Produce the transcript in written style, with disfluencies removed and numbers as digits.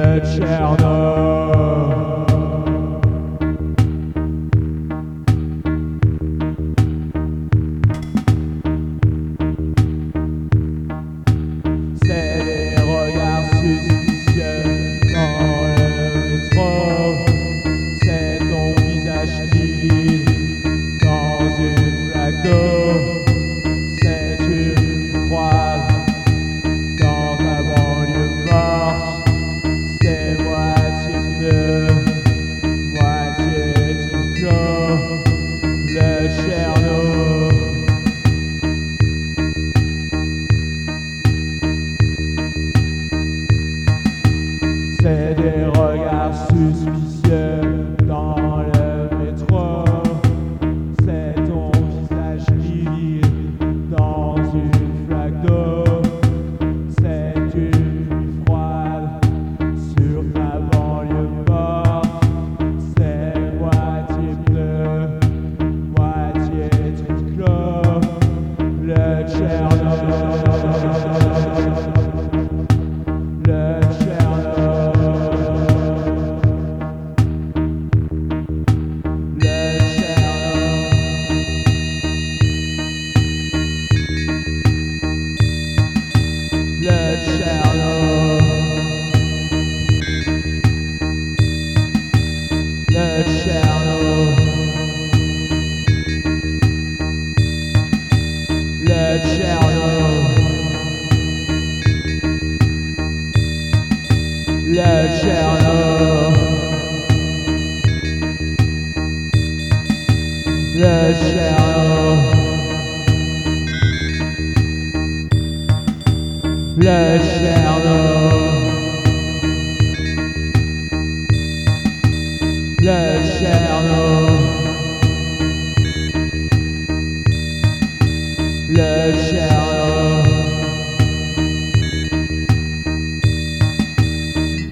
le Tcherno. C'est des regards suspicieux dans le métro. C'est ton visage livide dans une flaque d'eau. C'est une froide dans ta banlieue morte. C'est moitié pneu, moitié cyclo, le Tcherno. C'est des regards suspicieux dans le métro. C'est ton visage livide dans une flaque d'eau. C'est une pluie froide sur ta banlieue morte. C'est moitié pneu, moitié tricot, le Tcherno. Le Tcherno. Le Tcherno. Le Tcherno. Le Tcherno. Le Tcherno. Le Tcherno. Le Tcherno.